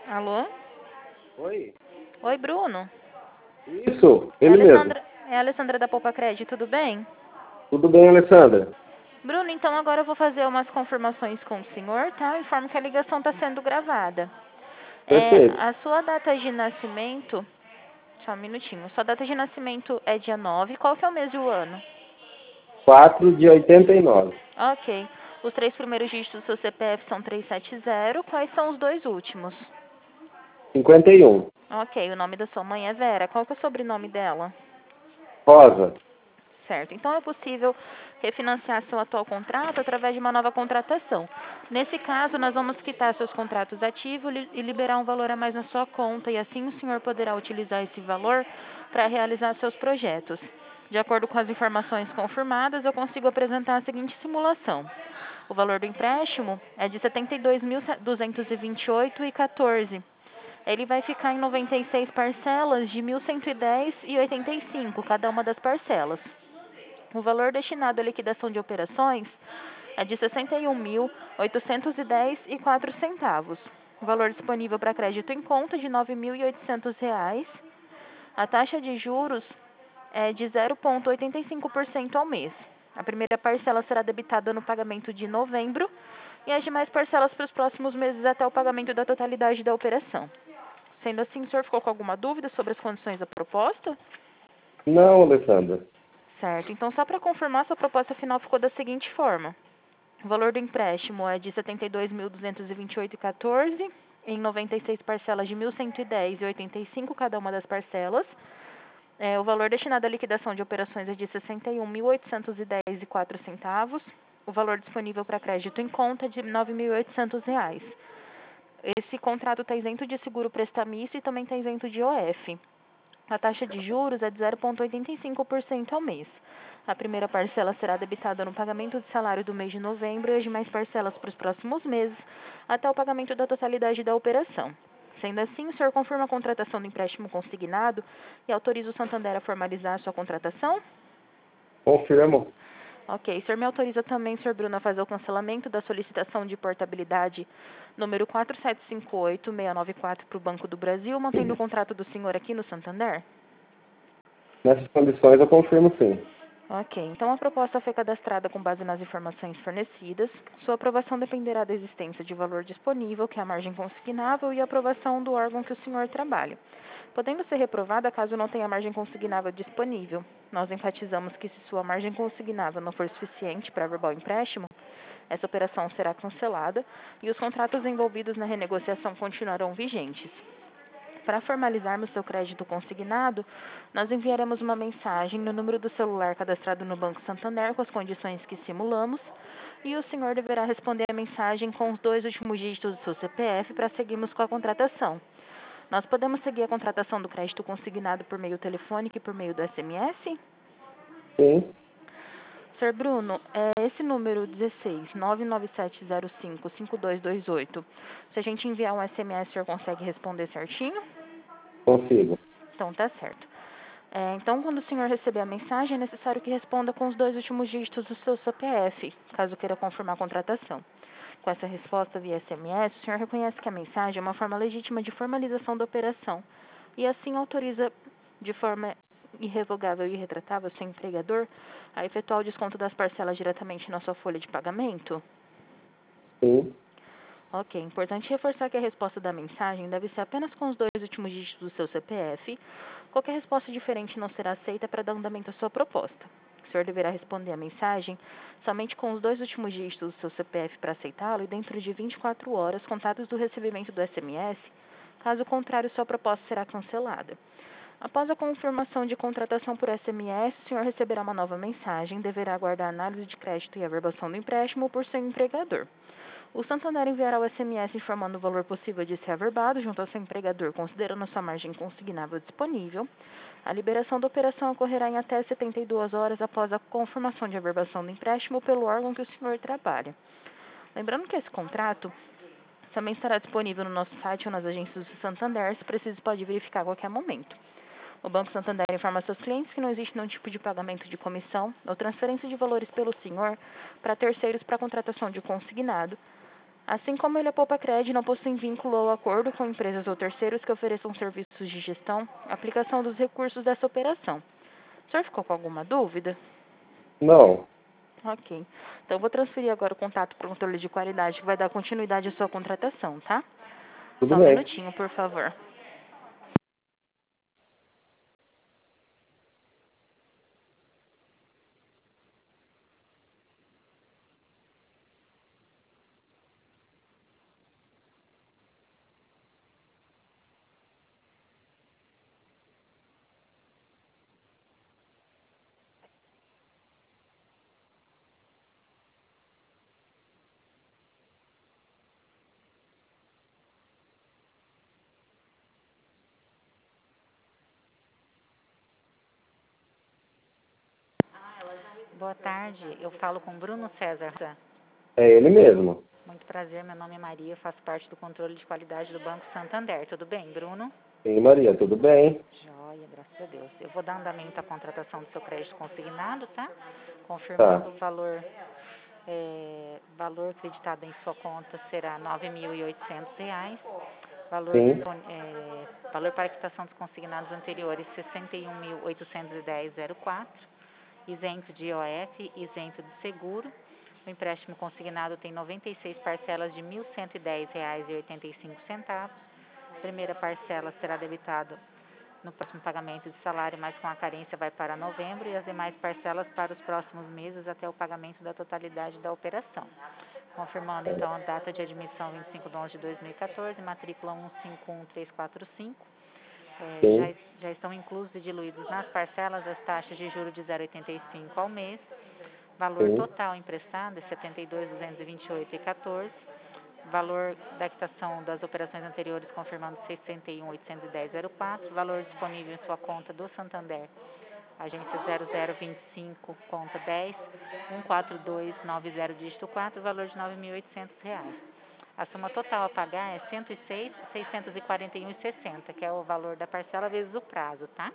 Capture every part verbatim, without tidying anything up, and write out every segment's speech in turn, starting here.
Alô? Oi? Oi, Bruno. Isso, É a ele mesmo. Alessandra, é a Alessandra da Poupa Crédito, tudo bem? Tudo bem, Alessandra? Bruno, então agora eu vou fazer umas confirmações com o senhor, tá? Informo que a ligação está sendo gravada. É, Perfeito. a sua data de nascimento, só um minutinho, sua data de nascimento é dia nove. Qual que é o mês e o ano? Quatro de oitenta e nove. Ok. Os três primeiros dígitos do seu C P F são trezentos e setenta. Quais são os dois últimos? Cinquenta e um. Ok, o nome da sua mãe é Vera. Qual que é o sobrenome dela? Rosa. Certo. Então é possível refinanciar seu atual contrato através de uma nova contratação. Nesse caso, nós vamos quitar seus contratos ativos li- e liberar um valor a mais na sua conta, e assim o senhor poderá utilizar esse valor para realizar seus projetos. De acordo com as informações confirmadas, eu consigo apresentar a seguinte simulação. O valor do empréstimo é de setenta e dois mil duzentos e vinte e oito reais e quatorze centavos. Ele vai ficar em noventa e seis parcelas de mil cento e dez reais e oitenta e cinco centavos, cada uma das parcelas. O valor destinado à liquidação de operações é de sessenta e um mil oitocentos e dez reais e quatro centavos. O valor disponível para crédito em conta é de nove mil e oitocentos reais. A taxa de juros é de zero vírgula oitenta e cinco por cento ao mês. A primeira parcela será debitada no pagamento de novembro e as demais parcelas para os próximos meses até o pagamento da totalidade da operação. Sendo assim, o senhor ficou com alguma dúvida sobre as condições da proposta? Não, Alessandra. Certo. Então, só para confirmar, sua proposta final ficou da seguinte forma. O valor do empréstimo é de setenta e dois mil duzentos e vinte e oito reais e quatorze centavos, em noventa e seis parcelas de mil cento e dez reais e oitenta e cinco centavos cada uma das parcelas. É, o valor destinado à liquidação de operações é de sessenta e um mil oitocentos e dez reais e quatro centavos. O valor disponível para crédito em conta é de nove mil e oitocentos reais. Esse contrato está isento de seguro prestamício e também está isento de O F. A taxa de juros é de zero vírgula oitenta e cinco por cento ao mês. A primeira parcela será debitada no pagamento de salário do mês de novembro e as demais parcelas para os próximos meses, até o pagamento da totalidade da operação. Sendo assim, o senhor confirma a contratação do empréstimo consignado e autoriza o Santander a formalizar a sua contratação? Confirmo. Ok. O senhor me autoriza também, senhor Bruno, a fazer o cancelamento da solicitação de portabilidade número quatro sete cinco oito seis nove quatro para o Banco do Brasil, mantendo o contrato do senhor aqui no Santander? Nessas condições eu confirmo sim. Ok, então a proposta foi cadastrada com base nas informações fornecidas. Sua aprovação dependerá da existência de valor disponível, que é a margem consignável, e a aprovação do órgão que o senhor trabalha. Podendo ser reprovada caso não tenha margem consignável disponível. Nós enfatizamos que se sua margem consignável não for suficiente para averbar o empréstimo, essa operação será cancelada e os contratos envolvidos na renegociação continuarão vigentes. Para formalizarmos seu crédito consignado, nós enviaremos uma mensagem no número do celular cadastrado no Banco Santander com as condições que simulamos e o senhor deverá responder a mensagem com os dois últimos dígitos do seu C P F para seguirmos com a contratação. Nós podemos seguir a contratação do crédito consignado por meio telefônico e por meio do S M S? Sim. senhor Bruno, é esse número dezesseis, nove nove sete zero cinco, cinco dois dois oito, se a gente enviar um S M S, o senhor consegue responder certinho? Consigo. Então, tá certo. É, então, quando o senhor receber a mensagem, é necessário que responda com os dois últimos dígitos do seu C P F, caso queira confirmar a contratação. Com essa resposta via S M S, o senhor reconhece que a mensagem é uma forma legítima de formalização da operação e assim autoriza de forma irrevogável e irretratável seu empregador a efetuar o desconto das parcelas diretamente na sua folha de pagamento? Sim. Ok, importante reforçar que a resposta da mensagem deve ser apenas com os dois últimos dígitos do seu C P F. Qualquer resposta diferente não será aceita para dar andamento à sua proposta. O senhor deverá responder a mensagem somente com os dois últimos dígitos do seu C P F para aceitá-lo e dentro de vinte e quatro horas contados do recebimento do S M S. Caso contrário, sua proposta será cancelada. Após a confirmação de contratação por S M S, o senhor receberá uma nova mensagem, deverá aguardar a análise de crédito e averbação do empréstimo por seu empregador. O Santander enviará o S M S informando o valor possível de ser averbado junto ao seu empregador, considerando a sua margem consignável disponível. A liberação da operação ocorrerá em até setenta e duas horas após a confirmação de averbação do empréstimo pelo órgão que o senhor trabalha. Lembrando que esse contrato também estará disponível no nosso site ou nas agências do Santander, se preciso pode verificar a qualquer momento. O Banco Santander informa seus clientes que não existe nenhum tipo de pagamento de comissão ou transferência de valores pelo senhor para terceiros para contratação de consignado, Assim como ele é poupa crédito, não possui vínculo ou acordo com empresas ou terceiros que ofereçam serviços de gestão, aplicação dos recursos dessa operação. O senhor ficou com alguma dúvida? Não. Ok. Então, eu vou transferir agora o contato para o controle de qualidade, que vai dar continuidade à sua contratação, tá? Tudo Só um bem. minutinho, por favor. Boa tarde, eu falo com Bruno César. É ele mesmo. Muito prazer, meu nome é Maria, faço parte do controle de qualidade do Banco Santander. Tudo bem, Bruno? Sim, Maria, tudo bem? Joia, graças a Deus. Eu vou dar andamento à contratação do seu crédito consignado, tá? Confirmando Tá. o valor, é, valor acreditado em sua conta será nove mil e oitocentos reais. Valor, Sim, dispon- é, valor para a quitação dos consignados anteriores, sessenta e um mil oitocentos e dez vírgula zero quatro. Isento de I O F, isento de seguro. O empréstimo consignado tem noventa e seis parcelas de mil cento e dez reais e oitenta e cinco centavos. A primeira parcela será debitada no próximo pagamento de salário, mas com a carência vai para novembro, e as demais parcelas para os próximos meses até o pagamento da totalidade da operação. Confirmando então a data de admissão vinte e cinco de onze de dois mil e quatorze, matrícula um cinco um três quatro cinco. É, sim, já, já estão inclusos e diluídos nas parcelas as taxas de juros de zero vírgula oitenta e cinco ao mês. Valor sim, total emprestado é setenta e dois mil duzentos e vinte e oito reais e quatorze centavos. Valor da quitação das operações anteriores confirmando sessenta e um mil oitocentos e dez vírgula zero quatro. Valor disponível em sua conta do Santander, agência zero zero vinte e cinco, conta dez, um quatro dois nove zero, dígito quatro, valor de nove mil e oitocentos reais. A soma total a pagar é cento e seis mil seiscentos e quarenta e um reais e sessenta centavos, que é o valor da parcela vezes o prazo, tá?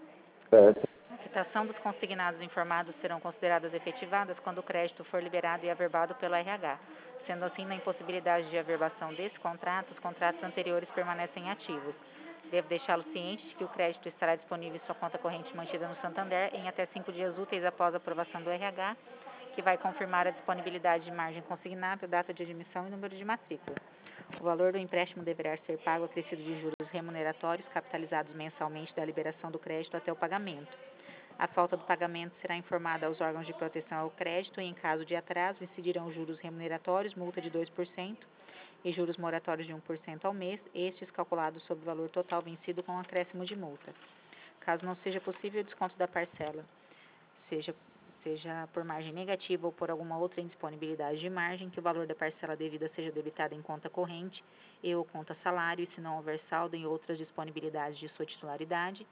certo. A quitação dos consignados informados serão consideradas efetivadas quando o crédito for liberado e averbado pelo R H. Sendo assim, na impossibilidade de averbação desse contrato, os contratos anteriores permanecem ativos. Devo deixá-lo ciente de que o crédito estará disponível em sua conta corrente mantida no Santander em até cinco dias úteis após a aprovação do R H, que vai confirmar a disponibilidade de margem consignável, data de admissão e número de matrícula. O valor do empréstimo deverá ser pago acrescido de juros remuneratórios capitalizados mensalmente da liberação do crédito até o pagamento. A falta do pagamento será informada aos órgãos de proteção ao crédito e, em caso de atraso, incidirão juros remuneratórios, multa de dois por cento e juros moratórios de um por cento ao mês, estes calculados sobre o valor total vencido com acréscimo de multa. Caso não seja possível o desconto da parcela, seja, seja por margem negativa ou por alguma outra indisponibilidade de margem, que o valor da parcela devida seja debitado em conta corrente e ou conta salário, e se não houver saldo em outras disponibilidades de sua titularidade,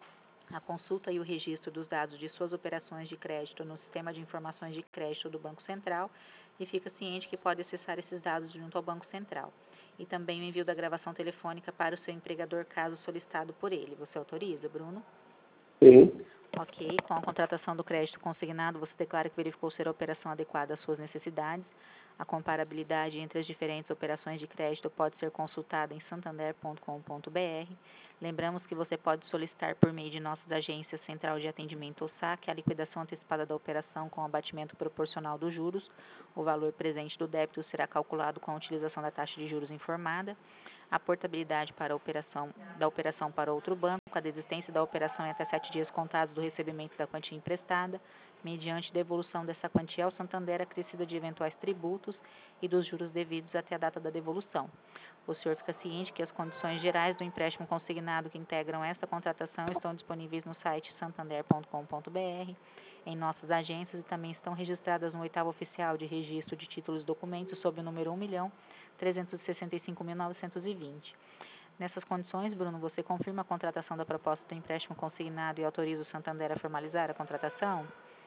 a consulta e o registro dos dados de suas operações de crédito no Sistema de Informações de Crédito do Banco Central, e fica ciente que pode acessar esses dados junto ao Banco Central. E também o envio da gravação telefônica para o seu empregador, caso solicitado por ele. Você autoriza, Bruno? Sim, Ok. Com a contratação do crédito consignado, você declara que verificou ser a operação adequada às suas necessidades. A comparabilidade entre as diferentes operações de crédito pode ser consultada em santander ponto com ponto br. Lembramos que você pode solicitar por meio de nossas agências Central de Atendimento ou saque a liquidação antecipada da operação com abatimento proporcional dos juros. O valor presente do débito será calculado com a utilização da taxa de juros informada. A portabilidade para a operação, da operação para outro banco, a desistência da operação em até sete dias contados do recebimento da quantia emprestada, mediante devolução dessa quantia ao Santander acrescida de eventuais tributos e dos juros devidos até a data da devolução. O senhor fica ciente que as condições gerais do empréstimo consignado que integram esta contratação estão disponíveis no site santander ponto com ponto br, em nossas agências, e também estão registradas no oitavo oficial de registro de títulos e documentos sob o número um milhão trezentos e sessenta e cinco mil novecentos e vinte. Nessas condições, Bruno, você confirma a contratação da proposta do empréstimo consignado e autoriza o Santander a formalizar a contratação?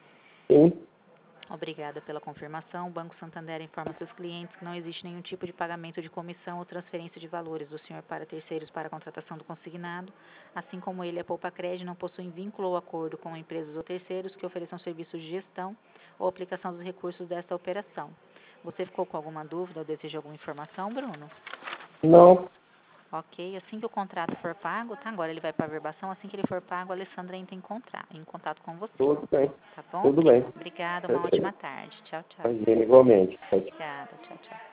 sim, Obrigada pela confirmação. O Banco Santander informa seus clientes que não existe nenhum tipo de pagamento de comissão ou transferência de valores do senhor para terceiros para a contratação do consignado, assim como ele, a Poupa Crédito, não possui vínculo ou acordo com empresas ou terceiros que ofereçam serviços de gestão ou aplicação dos recursos desta operação. Você ficou com alguma dúvida ou deseja alguma informação, Bruno? Não, Ok, assim que o contrato for pago, tá? Agora ele vai para averbação, assim que ele for pago, a Alessandra entra em, contra, em contato com você. tudo bem. Tá bom? Tudo bem. Obrigada, uma ótima tarde. Tchau, tchau. Imagina, igualmente. Tchau, tchau. Obrigada, tchau, tchau.